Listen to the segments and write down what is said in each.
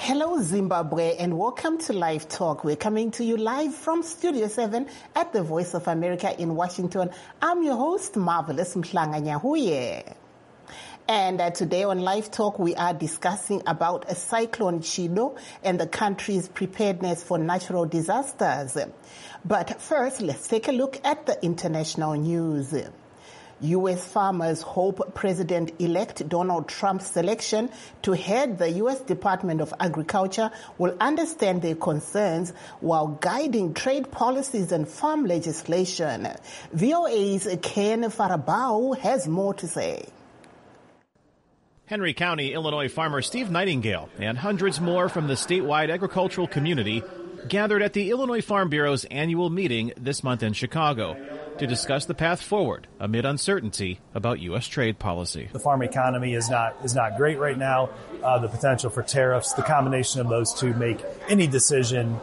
Hello, Zimbabwe, and welcome to Live Talk. We're coming to you live from Studio 7 at the Voice of America in Washington. I'm your host, Marvelous Mhlanganyahuye. And today on Live Talk, we are discussing about a Cyclone Chido and the country's preparedness for natural disasters. But first, let's take a look at the international news. U.S. farmers hope President-elect Donald Trump's selection to head the U.S. Department of Agriculture will understand their concerns while guiding trade policies and farm legislation. VOA's Ken Farabau has more to say. Henry County, Illinois farmer Steve Nightingale and hundreds more from the statewide agricultural community gathered at the Illinois Farm Bureau's annual meeting this month in Chicago to discuss the path forward amid uncertainty about U.S. trade policy. The farm economy is not great right now. The potential for tariffs, the combination of those two make any decision,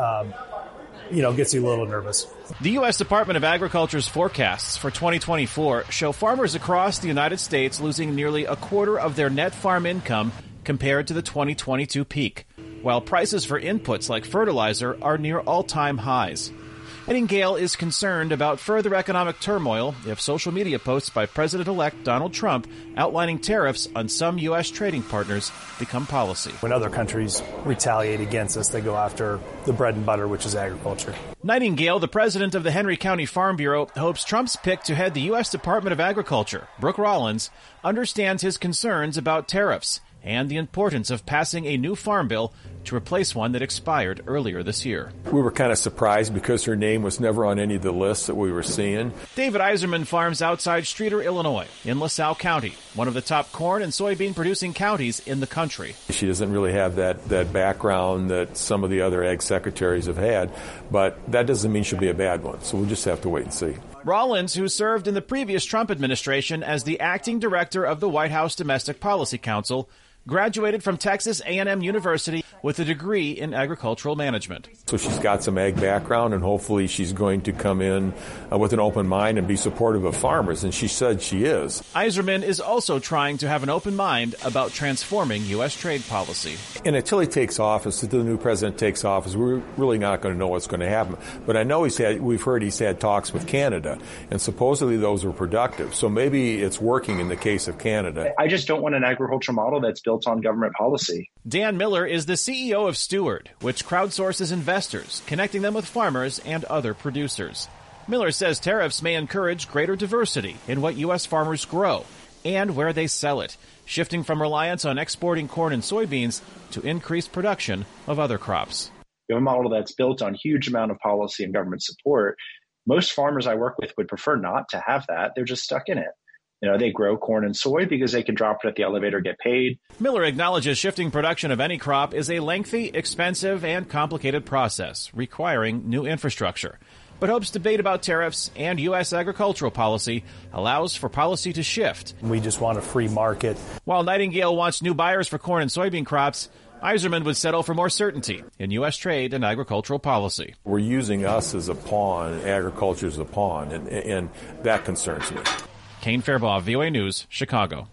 gets you a little nervous. The U.S. Department of Agriculture's forecasts for 2024 show farmers across the United States losing nearly a quarter of their net farm income compared to the 2022 peak, while prices for inputs like fertilizer are near all-time highs. Nightingale is concerned about further economic turmoil if social media posts by President-elect Donald Trump outlining tariffs on some U.S. trading partners become policy. When other countries retaliate against us, they go after the bread and butter, which is agriculture. Nightingale, the president of the Henry County Farm Bureau, hopes Trump's pick to head the U.S. Department of Agriculture, Brooke Rollins, understands his concerns about tariffs and the importance of passing a new farm bill to replace one that expired earlier this year. We were kind of surprised because her name was never on any of the lists that we were seeing. David Eiserman farms outside Streator, Illinois, in LaSalle County, one of the top corn and soybean producing counties in the country. She doesn't really have that background that some of the other ag secretaries have had, but that doesn't mean she'll be a bad one, so we'll just have to wait and see. Rollins, who served in the previous Trump administration as the acting director of the White House Domestic Policy Council, graduated from Texas A&M University with a degree in agricultural management. So she's got some ag background, and hopefully she's going to come in with an open mind and be supportive of farmers, and she said she is. Eiserman is also trying to have an open mind about transforming U.S. trade policy. And until he takes office, until the new president takes office, we're really not going to know what's going to happen. But I know we've heard he's had talks with Canada, and supposedly those were productive. So maybe it's working in the case of Canada. I just don't want an agricultural model that's built on government policy. Dan Miller is the CEO of Steward, which crowdsources investors, connecting them with farmers and other producers. Miller says tariffs may encourage greater diversity in what U.S. farmers grow and where they sell it, shifting from reliance on exporting corn and soybeans to increased production of other crops. You have a model that's built on huge amount of policy and government support. Most farmers I work with would prefer not to have that. They're just stuck in it. They grow corn and soy because they can drop it at the elevator, get paid. Miller acknowledges shifting production of any crop is a lengthy, expensive, and complicated process, requiring new infrastructure, but hopes debate about tariffs and U.S. agricultural policy allows for policy to shift. We just want a free market. While Nightingale wants new buyers for corn and soybean crops, Eiserman would settle for more certainty in U.S. trade and agricultural policy. We're using us as a pawn, agriculture as a pawn, and that concerns me. Kane Fairbaugh, VOA News, Chicago.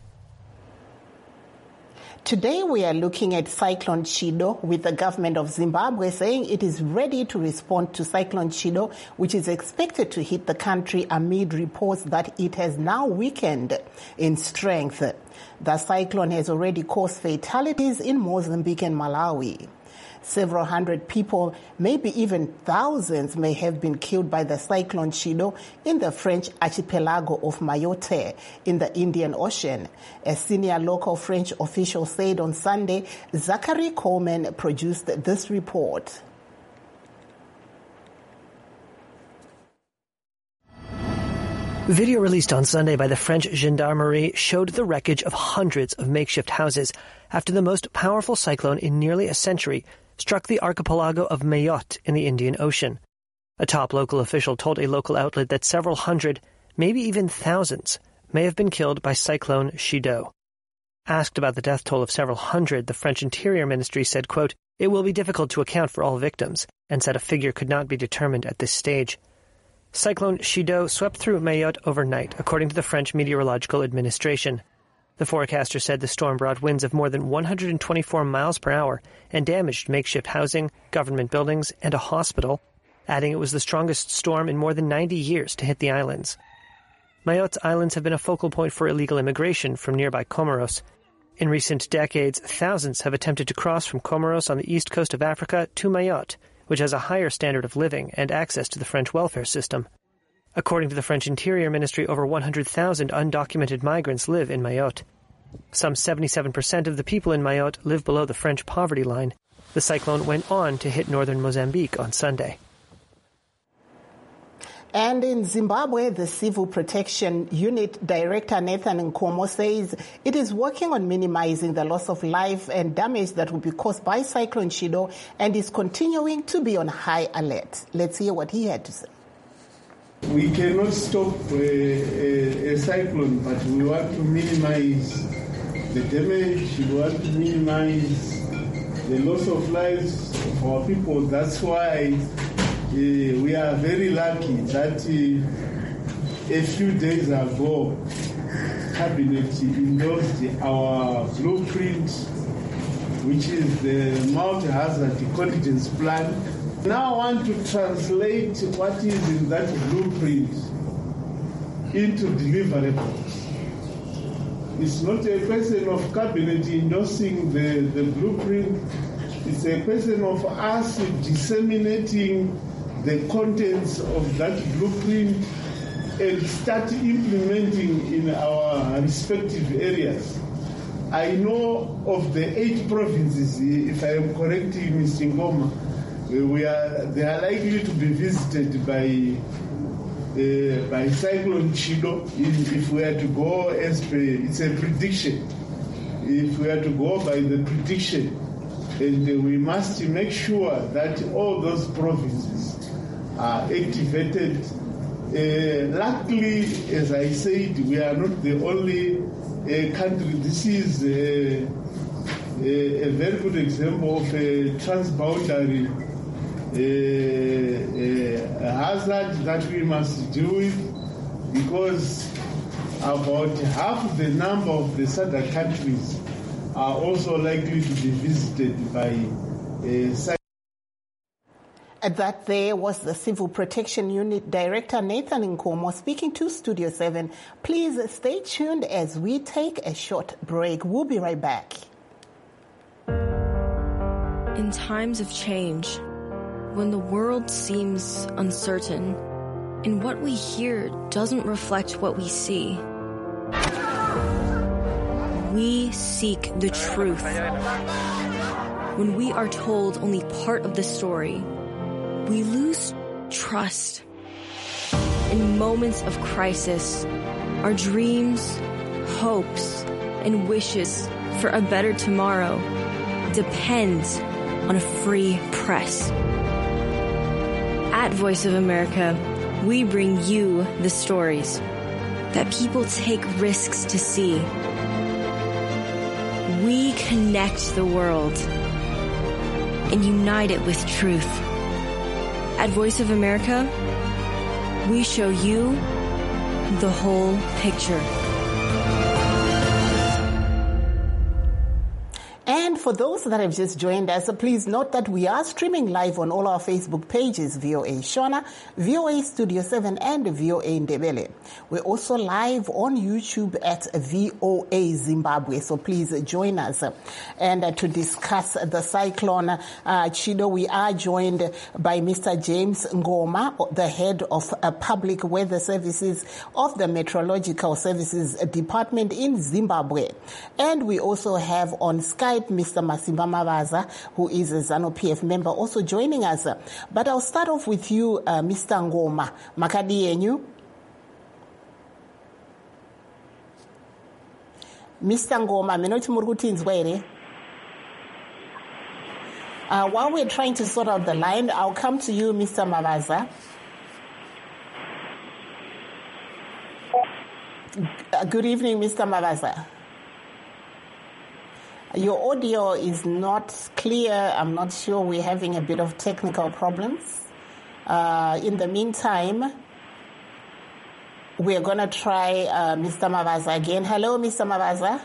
Today we are looking at Cyclone Chido, with the government of Zimbabwe saying it is ready to respond to Cyclone Chido, which is expected to hit the country amid reports that it has now weakened in strength. The cyclone has already caused fatalities in Mozambique and Malawi. Several hundred people, maybe even thousands, may have been killed by the Cyclone Chido in the French archipelago of Mayotte in the Indian Ocean. A senior local French official said on Sunday. Zachary Coleman produced this report. Video released on Sunday by the French Gendarmerie showed the wreckage of hundreds of makeshift houses after the most powerful cyclone in nearly a century struck the archipelago of Mayotte in the Indian Ocean. A top local official told a local outlet that several hundred, maybe even thousands, may have been killed by Cyclone Chido. Asked about the death toll of several hundred, the French Interior Ministry said, quote, "It will be difficult to account for all victims," and said a figure could not be determined at this stage. Cyclone Chido swept through Mayotte overnight, according to the French Meteorological Administration. The forecaster said the storm brought winds of more than 124 miles per hour and damaged makeshift housing, government buildings, and a hospital, adding it was the strongest storm in more than 90 years to hit the islands. Mayotte Islands have been a focal point for illegal immigration from nearby Comoros. In recent decades, thousands have attempted to cross from Comoros on the east coast of Africa to Mayotte, which has a higher standard of living and access to the French welfare system. According to the French Interior Ministry, over 100,000 undocumented migrants live in Mayotte. Some 77% of the people in Mayotte live below the French poverty line. The cyclone went on to hit northern Mozambique on Sunday. And in Zimbabwe, the Civil Protection Unit Director Nathan Nkomo says it is working on minimizing the loss of life and damage that will be caused by Cyclone Chido and is continuing to be on high alert. Let's hear what he had to say. We cannot stop a cyclone, but we want to minimize the damage, we want to minimize the loss of lives of our people. That's why we are very lucky that a few days ago, Cabinet endorsed our blueprint, which is the multi-hazard contingency plan. Now I want to translate what is in that blueprint into deliverables. It's not a question of Cabinet endorsing the blueprint. It's a question of us disseminating the contents of that blueprint and start implementing in our respective areas. I know of the 8 provinces, if I am correct, Mr. Ngoma, they are likely to be visited by Cyclone Chido. If we are to go as per, it's a prediction. If we are to go by the prediction, and we must make sure that all those provinces are activated. Luckily, as I said, we are not the only country. This is a very good example of a transboundary hazard that we must deal with, because about half the number of the SADC countries are also likely to be visited by That there was the Civil Protection Unit Director Nathan Nkomo speaking to Studio 7. Please stay tuned as we take a short break. We'll be right back. In times of change, when the world seems uncertain and what we hear doesn't reflect what we see, we seek the truth. When we are told only part of the story, we lose trust. In moments of crisis, our dreams, hopes, and wishes for a better tomorrow depend on a free press. At Voice of America, we bring you the stories that people take risks to see. We connect the world and unite it with truth. At Voice of America, we show you the whole picture. And for those that have just joined us, please note that we are streaming live on all our Facebook pages, VOA Shona, VOA Studio 7, and VOA Ndebele. We're also live on YouTube at VOA Zimbabwe, so please join us. And to discuss the cyclone Chido, we are joined by Mr. James Ngoma, the head of Public Weather Services of the Meteorological Services Department in Zimbabwe. And we also have on Skype Mr. Masimba Mavaza, who is a ZANU-PF member, also joining us. But I'll start off with you, Mr. Ngoma. Makadi yenyu? Mr. Ngoma, minoti murukutinzwa ere? While we're trying to sort out the line, I'll come to you, Mr. Mavaza. Good evening, Mr. Mavaza. Your audio is not clear. I'm not sure, we're having a bit of technical problems. In the meantime, We're going to try Mr. Mavaza again. Hello, Mr. Mavaza.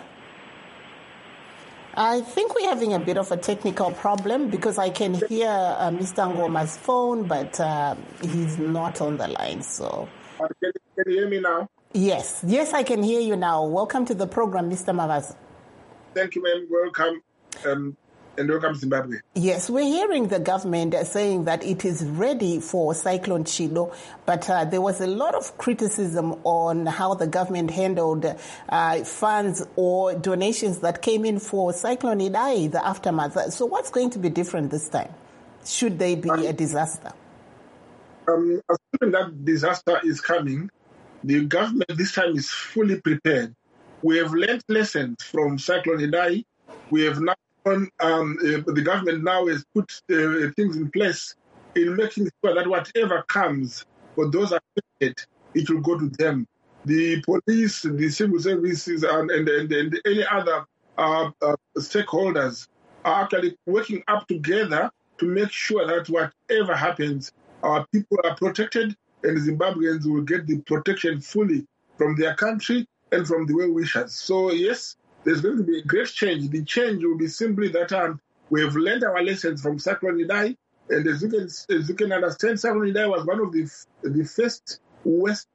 I think we're having a bit of a technical problem because I can hear Mr. Ngoma's phone, but he's not on the line. So, can you hear me now? Yes, I can hear you now. Welcome to the program, Mr. Mavaza. Thank you, ma'am. Welcome. And welcome, Zimbabwe. Yes, we're hearing the government saying that it is ready for Cyclone Chido, but there was a lot of criticism on how the government handled funds or donations that came in for Cyclone Idai, the aftermath. So what's going to be different this time? Should there be a disaster? Assuming that disaster is coming, the government this time is fully prepared. We have learned lessons from Cyclone Idai. We have now the government now has put things in place in making sure that whatever comes for those affected, it will go to them. The police, the civil services, and any other stakeholders are actually working up together to make sure that whatever happens, our people are protected and Zimbabweans will get the protection fully from their country and from the well-wishers. So, yes, there's going to be a great change. The change will be simply that we have learned our lessons from Cyclone Idai, and as you can understand, Cyclone Idai was one of the first West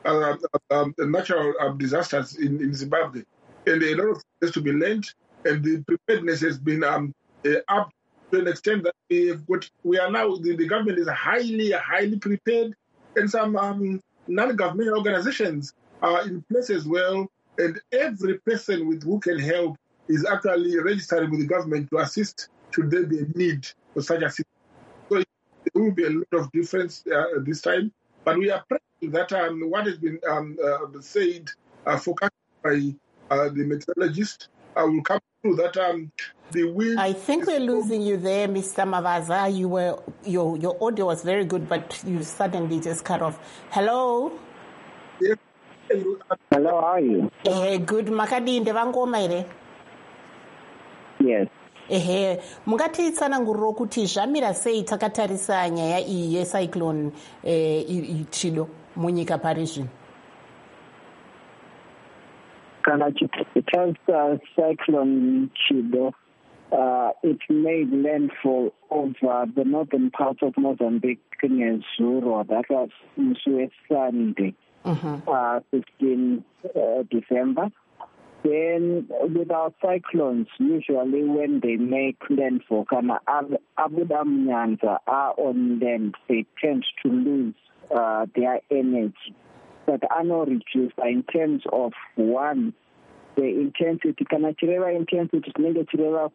natural disasters in Zimbabwe, and a lot of things to be learned, and the preparedness has been up to an extent that we are now the government is highly prepared, and some non-governmental organizations are in place as well. And every person who can help is actually registering with the government to assist should there be a need for such assistance. So there will be a lot of difference this time. But we are praying that what has been said, forecast by the meteorologist, will come through, that the wind... I think we're losing you there, Mr. Mavaza. Your audio was very good, but you suddenly just cut off. Hello? Yes. Hello, how are you? Good. Makadinde vangoma ere? Yes. Mungatitsananguriro kuti zvamira sei takatarisa nyaya iyi yecyclone Chido munyika pari zvino? Kana chitarisa cyclone Chido, it made landfall over the northern part of Mozambique nezuro. That was Sunday. 15 December. Then with our cyclones, usually when they make landfall, Abudam Nyanza are on land, they tend to lose their energy. But are not reduced in terms of one, the intensity. Kanachireva intensity, chireva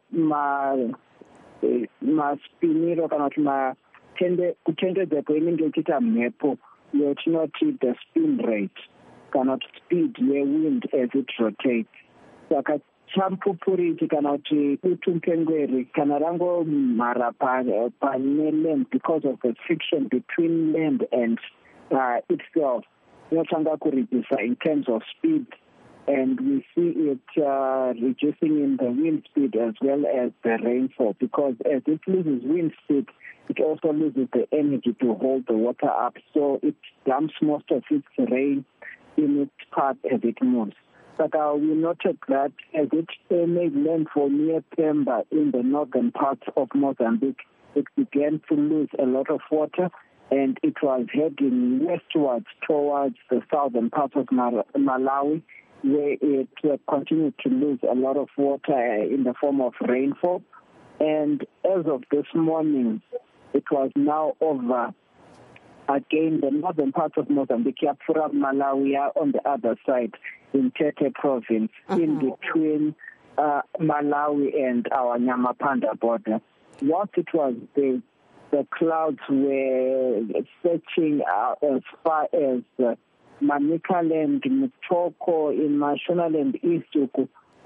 spiniro kana kutendedza kweinenge ichiita mhepo yotinoti the spin rate, cannot speed wind as it rotates. Saka champupuriti kana kuti utumpengweri kana rangomhara pane land because of the friction between land and itself, inotanga kureduce in terms of speed, and we see it reducing in the wind speed as well as the rainfall, because as it loses wind speed, it also loses the energy to hold the water up, so it dumps most of its rain in its path as it moves. But we noted that as it made landfall near Pemba in the northern parts of Mozambique, it began to lose a lot of water, and it was heading westwards towards the southern part of Malawi, where it continued to lose a lot of water in the form of rainfall. And as of this morning, it was now over again the northern part of Mozambique, from Malawi on the other side in Tete province, in between Malawi and our Nyamapanda border. Once it was the clouds were searching as far as Manicaland, Mutoko, in Mashonaland, East,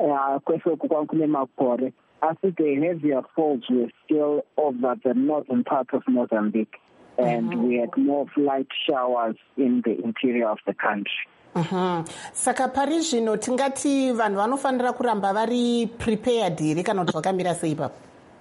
I think the heavier falls were still over the northern part of Mozambique, and we had more light showers in the interior of the country. Saka pari zvino tingati vanhu vanofanira kuramba vari prepared here kana kuti zvakamira sei ipapo?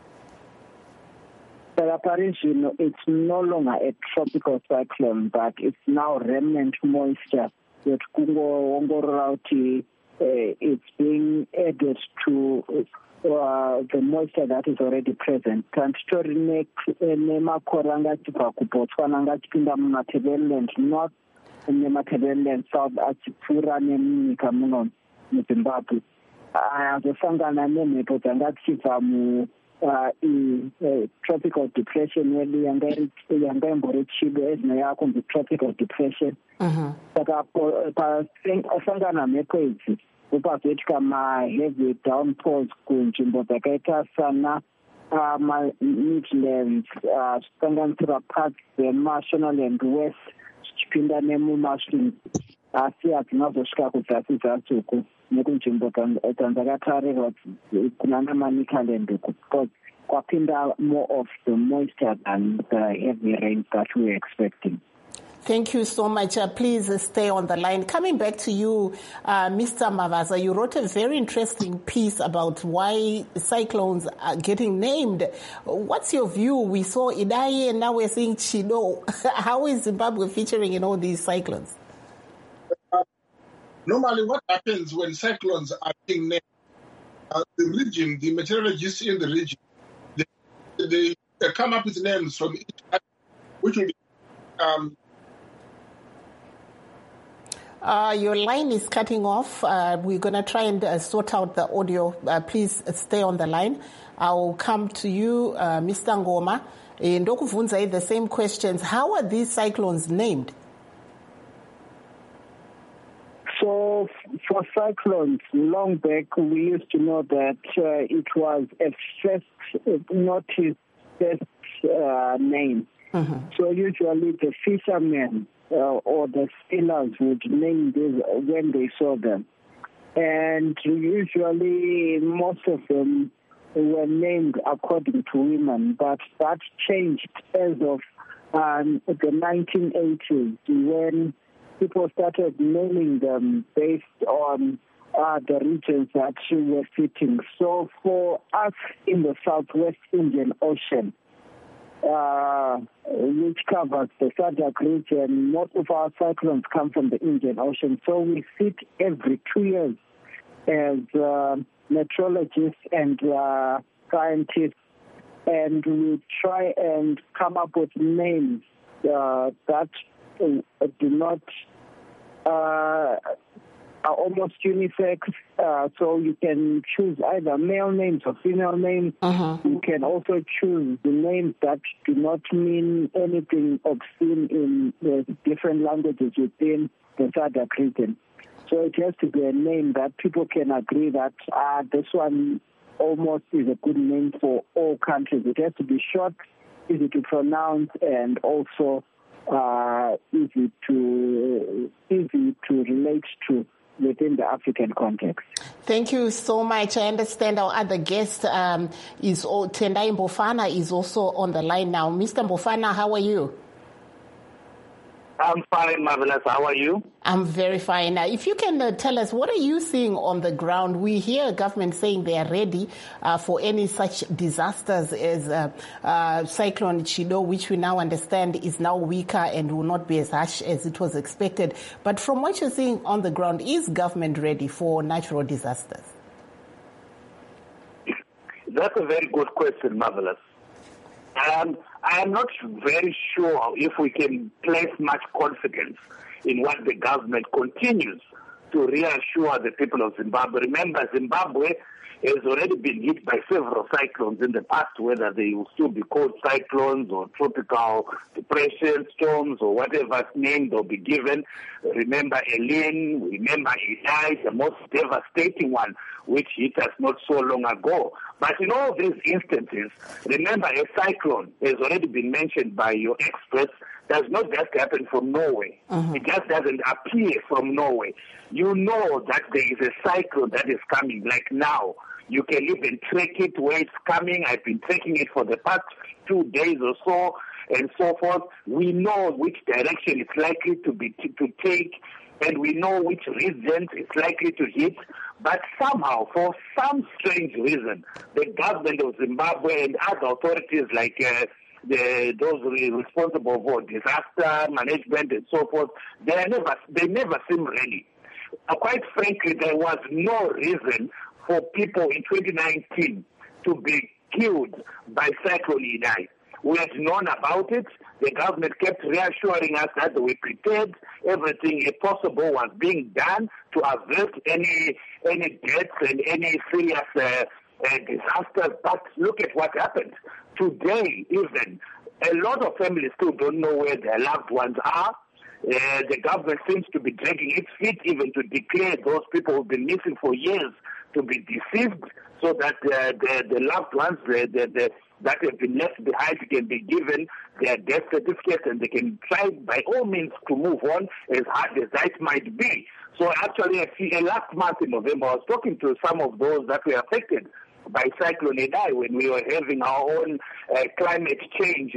Saka pari zvino it's no longer a tropical cyclone, but it's now remnant moisture that kungoongorora kuti it's being added to the moisture that is already present. Kanditori nemakore angachibva kuBotswana angachipinda mumatableland north nematableland south achipfuura nemunyika muno muZimbabwe. Azosangana nemhepo dzanga dzichibva tropical depression yedu yanga imbori chido ezinoya kunzi tropical depression. Saka pasangana mhepo idzi upazoitika ma-heavy downpours kunzvimbo dzakaita sana Midlands, zvisanganisira parts dzemaShonaland West zvichipinda nemumaswing, asi hadzinazosvika kudzasi uku nekunzvimbo dzakatarirwa kunana Manicaland uku, because kwapinda more of the moisture than the heavy rain that we were expecting. Thank you so much. Please stay on the line. Coming back to you, Mr. Mavaza, you wrote a very interesting piece about why cyclones are getting named. What's your view? We saw Idai and now we're seeing Chido. How is Zimbabwe featuring in all these cyclones? Normally what happens when cyclones are being named, the region, the meteorologists in the region, they come up with names from each country, which will be your line is cutting off. We're going to try and sort out the audio. Please stay on the line. I'll come to you, Mr. Ngoma. Ndokuvunza the same questions. How are these cyclones named? So for cyclones, long back, we used to know that it was a first noticed name. So usually the fishermen or the sailors would name these when they saw them. And usually most of them were named according to women, but that changed as of the 1980s when people started naming them based on the regions that were fitting. So for us in the Southwest Indian Ocean, which covers the SADC region, most of our cyclones come from the Indian Ocean. So we sit every 2 years as meteorologists and scientists, and we try and come up with names that do not are almost unisex, so you can choose either male names or female names. You can also choose the names that do not mean anything obscene in the different languages within the SADC region. So it has to be a name that people can agree that this one almost is a good name for all countries. It has to be short, easy to pronounce, and also easy to relate to within the African context. Thank you so much. I understand our other guest Tendai Mbofana is also on the line now. Mr. Mbofana, how are you? I'm fine, Marvelous. How are you? I'm very fine. If you can tell us, what are you seeing on the ground? We hear government saying they are ready for any such disasters as Cyclone Chido, which we now understand is now weaker and will not be as harsh as it was expected. But from what you're seeing on the ground, is government ready for natural disasters? That's a very good question, Marvelous. I am not very sure if we can place much confidence in what the government continues to reassure the people of Zimbabwe. Remember, Zimbabwe has already been hit by several cyclones in the past, whether they will still be called cyclones or tropical depression, storms, or whatever name they'll be given. Remember Elin, remember Idai, the most devastating one, which hit us not so long ago. But in all these instances, remember a cyclone has already been mentioned by your experts, does not just happen from Norway. It just doesn't appear from Norway. You know that there is a cyclone that is coming, like now. You can even track it where it's coming. I've been tracking it for the past 2 days or so, and so forth. We know which direction it's likely to take, and we know which regions it's likely to hit. But somehow, for some strange reason, the government of Zimbabwe and other authorities like those responsible for disaster management and so forth, they never seem ready. Quite frankly, there was no reason for people in 2019 to be killed by Cyclone Idai. We had known about it. The government kept reassuring us that they were prepared. Everything possible was being done to avert any deaths and any serious disasters. But look at what happened. Today, even, a lot of families still don't know where their loved ones are. The government seems to be dragging its feet even to declare those people who've been missing for years to be deceased, so that the loved ones that have been left behind can be given their death certificates, and they can try by all means to move on, as hard as that might be. So actually, last month in November, I was talking to some of those that were affected by Cyclone Idai when we were having our own climate change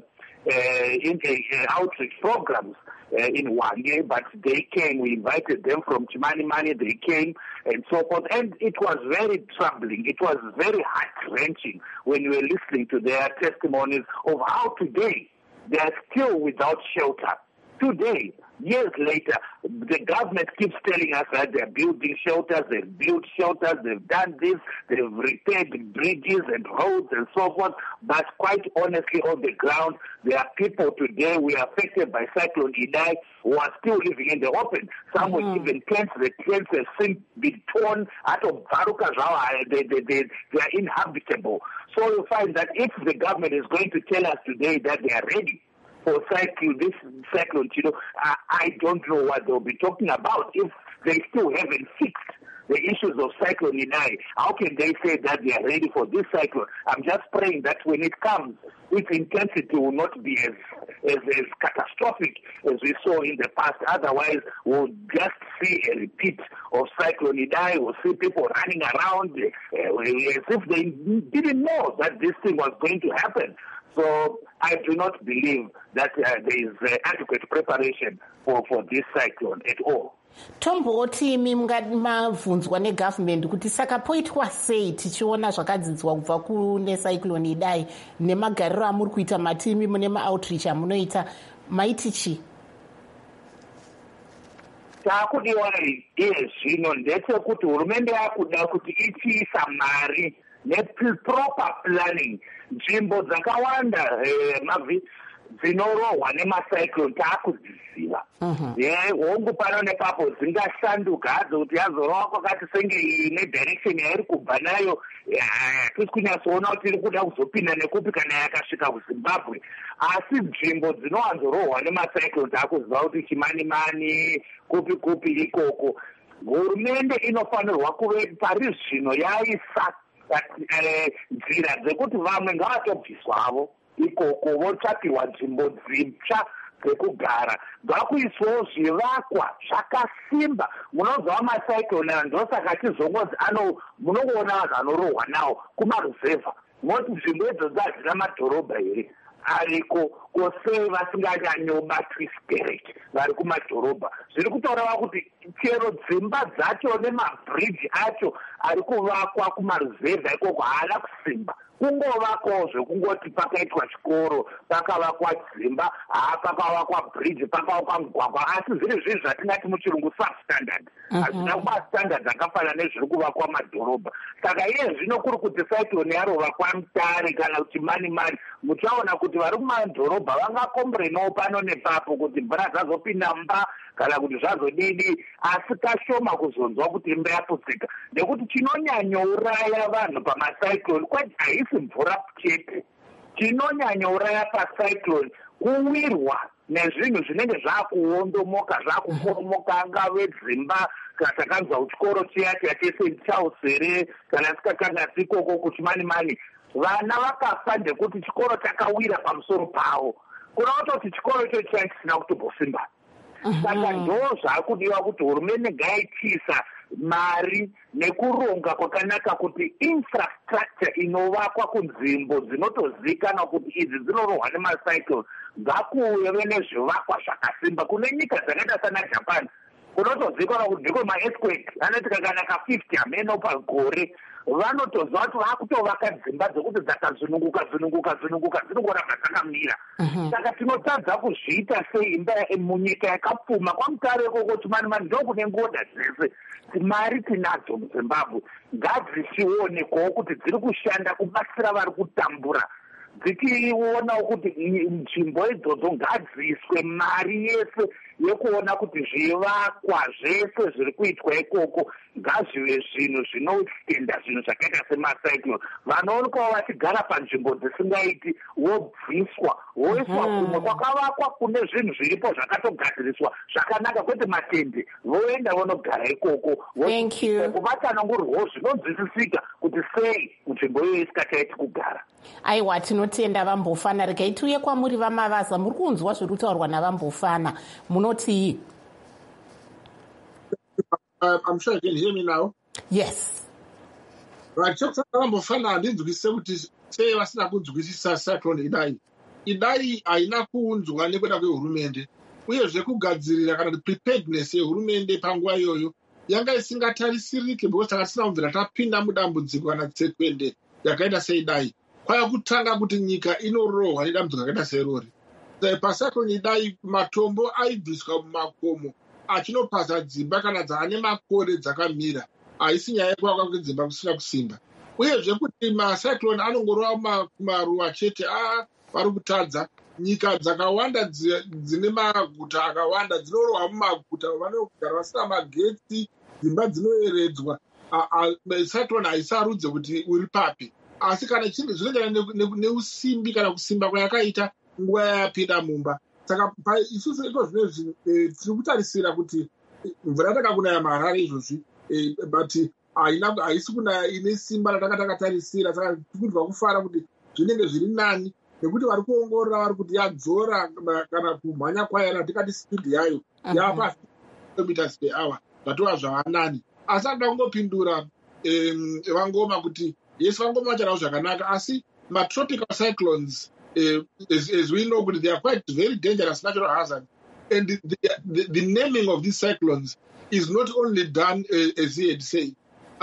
outreach programs in Hwange, but they came, we invited them from Chimanimani, they came and so forth, and it was very troubling, it was very heart-wrenching when we were listening to their testimonies of how today they are still without shelter. Today, years later, the government keeps telling us that they're building shelters, they've built shelters, they've done this, they've repaired bridges and roads and so forth, but quite honestly on the ground, there are people today who are affected by Cyclone Idai who are still living in the open. Some were even tents, the tents have since been torn out of Baruka Zawa, they are inhabitable. So you find that if the government is going to tell us today that they are ready for this cyclone, I don't know what they'll be talking about if they still haven't fixed the issues of Cyclone Idai. How can they say that they are ready for this cyclone? I'm just praying that when it comes, its intensity will not be as catastrophic as we saw in the past. Otherwise, we'll just see a repeat of Cyclone Idai. We'll see people running around as if they didn't know that this thing was going to happen. So I do not believe that there is adequate preparation for this cyclone at all. Tomboti mavhunzwa negovernment kuti saka poitwa sei tichiona zvakadzidzwa kubva kune Cyclone Idai nemagariro amuri kuita matimi mune maoutreach amunoita maiti chi? Takudiwa iye zvino ndechekuti hurumende yakuda kuti ichiisa mari neproper planning. Nzvimbo dzakawanda dzinorohwa nemacyclone taakudziziva. Hongu pano nepapo dzingashanduka hadzo kuti yazorohwa kwakati senge iyi nedirection yairi kubva nayo tisi kunyatsoona kuti iri kuda kuzopinda nekupi kana yakasvika kuZimbabwe. Asi nzvimbo dzinowanzorohwa nemacyclone taakuziva kuti Chimanimani kupi ikoko. Hurumende inofanirwa kuve pari zvino yaisa nzira dzekuti vamwe ngavatobviswavo ikoko votsvakirwa nzvimbo dzitsva dzekugara, ngakuiswawo zvivakwa zvakasimba. Munoziva macyclone ndosaka chizongozi munongoona vanhu vanorohwa nawo kumaruzevha, moti nzvimbo idzodzo hadzina madhorobha here ariko kose vasinganyanyobatwi spirit vari kumadhorobha. Zviri kutaurava kuti chero dzimba dzacho nemabridge acho ari kuvakwa kumaruzevha ikoko haana kusimba. Kungovakwawo zvekungoti pakaitwa chikoro, pakavakwa dzimba, pakavakwa bridge, pakavakwa mugwagwa, asi zviri zvinhu zvatingati muchirungu substandard. Hazvina kuva standard akafanana nezviri kuvakwa madhorobha. Saka iye zvino kuri kuti cyclone yarova kwaMutare kana kuti Chimanimani, muchaona kuti vari kumadhorobha vangakomborenawo pano nepapo kuti mvura dzazopinda mumba kana kuti zvazodini, asi kashoma kuzonzwa kuti imba yaputsika. Nekuti chinonyanyouraya vanhu pamacyclone kwete haisi mvura chete. Chinonyanyouraya pacyclone kuwirwa nezvinhu zvinenge zvakuondomoka, zvakuporomoka, angave dzimba, kana takanzwa kuchikoro chiya chese chausere kana sikakanga sikoko kuChimanimani. Vana vakafa ndekuti chikoro chakawira pamusoro pavo. Kuna kutoti chikoro icho chisina kutombosimba. Saka ndo zvakudiwa kuti hurumende ngaitisa mari nekuronga kwakanaka kuti infrastructure inovakwa kunzvimbo dzinotozikanwa kuti idzi dzinorohwa nemacyclone ngakuve nezvivakwa zvakasimba. Kune nyika dzakaita sana Japan kunotozikanwa kuti ndiko maearthquake anoitika kana ka 50 ameno pagore. vanotoziva kuti vakutovaka dzimba dzekuti dzakazvinunguka dzinongoramba dzakamira. Saka tinotadza kuzviita seimba munyika yakapfuma kwamutare ikoko kuti mani ndokune ngodha dzese mari tinadzo muZimbabwe ngadzisiwonekwawo kuti dziri kushanda kubatsira vari kutambura, dzichionawo kuti nzvimbo idzodzo ngadziiswe mari yese yekuona kuti zvivakwa zvese zviri kuitwa ikoko ngazvive zvinhu zvinotenda zvinhu zvakaita semacyclone. Vanoonekwawo vachigara panzvimbo dzisingaiti wobviswa voiswa kumwe kwakavakwa kune zvinhu zviripo zvakatogadziriswa zvakanaka, kwete matende, voenda vonogara ikoko kuvatanangurwawo zvinonzwisisika kuti sei nzvimbo iyo isikachaiti kugara. Aiwa, tinotenda Vambofana. Regai tiuye kwamuri Vamavaza, muri kunzwa zviri kutaurwa naVambofana, munotii? I'm sure you can hear me now. Yes. Right, chokusaka Vambofana handinzwisise kuti sei vasina kunzwisisa cyclone idai haina kuunzwa nekuda kwehurumende, uyezve kugadzirira kana kuti preparedness yehurumende panguva iyoyo yanga isingatarisirike, because taka tisina kubvira tapinda mudambudziko kana tsekwende yakaita seidai. Kwaya kutanga kuti nyika inorohwa nedambudziko rakaita serori. Pacyclone idai matombo aibviswa mumakomo achinopasa dzimba kana dzaane makore dzakamira, haisi nyaya yekuvakwa kwedzimba kusina kusimba. Uyezve kuti macyclone anongorova kumaruwa chete, vari kutadza. Nyika dzakawanda dzine maguta akawanda dzinorohwa mumaguta, vanogara vasina magetsi, dzimba dzinoeredzwa. Cyclone haisarudze kuti uri papi, asi kana chinhu zvinoenderana neusimbi kana kusimba kwayakaita nguva yapinda mumba. Saka isusu iko zvinezvi tiri kutarisira kuti mvura yataka kunaya maHarare izvozvi, but haisi kunaya ine simba ratanga takatarisira. Saka tikudwa kufara kuti zvinenge zviri nani, nekuti vari kuongorora vari kuti yadzora kana kumhanya kwayo tikati speed yayo yapa kilometers per hour, zvatova zvavanani. Asi anoda kungopindura Vangoma kuti yes, Vangoma vacharawo zvakanaka, asi tropical cyclones, as we know, they are quite very dangerous natural hazard. And the naming of these cyclones is not only done as he had said.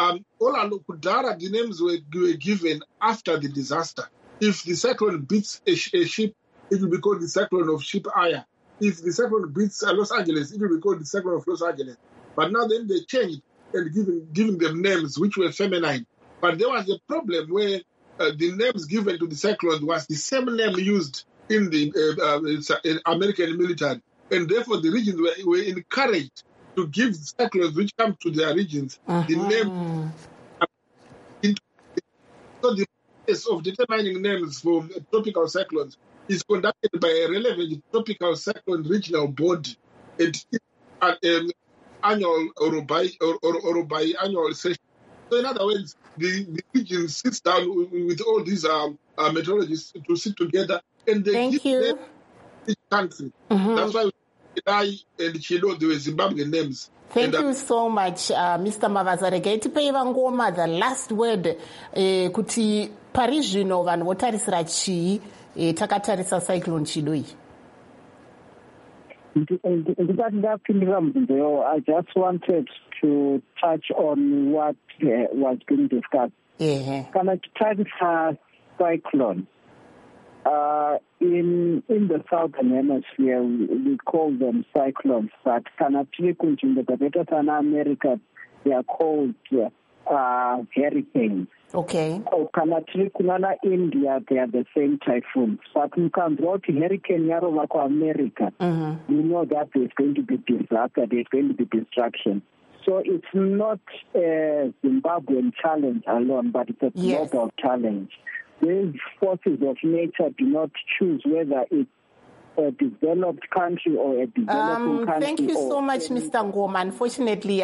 Kudara, the names were given after the disaster. If the cyclone beats a ship, it will be called the cyclone of Ship Aya. If the cyclone beats Los Angeles, it will be called the cyclone of Los Angeles. But now then they changed and giving them names which were feminine. But there was a problem where the names given to the cyclone was the same name used in the American military. And therefore the regions were encouraged to give cyclones which come to their regions the name. So the process of determining names for tropical cyclones is conducted by a relevant tropical cyclone regional body at annual or by annual session. So in other words, the region sits down with all these meteorologists to sit together and they give them each country. That's why I and Chilo, there were Zimbabwean names. Thank you so much, Mr. Mavaza. Regai tipei Vangoma the last word kuti pari zvino vanhu votarisira chii takatarisa cyclone Chidoi. I just wanted to touch on what was being discussed. Can I tarisa cyclone? In the southern hemisphere, we call them cyclones, but in America, they are called hurricanes. Okay. Kunana India, they are the same typhoons. But you can go to hurricane Yarova America, you know that there's going to be disaster, there's going to be destruction. So it's not a Zimbabwean challenge alone, but it's a global challenge. These forces of nature do not choose whether it's a developed country or a developing country. Thank you so much, Mr. Ngoma. Unfortunately,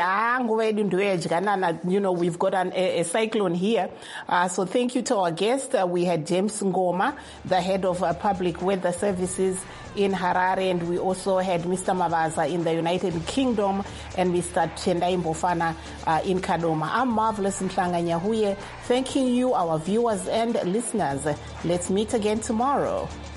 we've got a cyclone here. So thank you to our guest. We had James Ngoma, the head of public weather services in Harare, and we also had Mr. Mavaza in the United Kingdom and Mr. Tendai Mbofana in Kadoma. I'm Marvelous Mhlanga Nyahuye, thanking you, our viewers and listeners. Let's meet again tomorrow.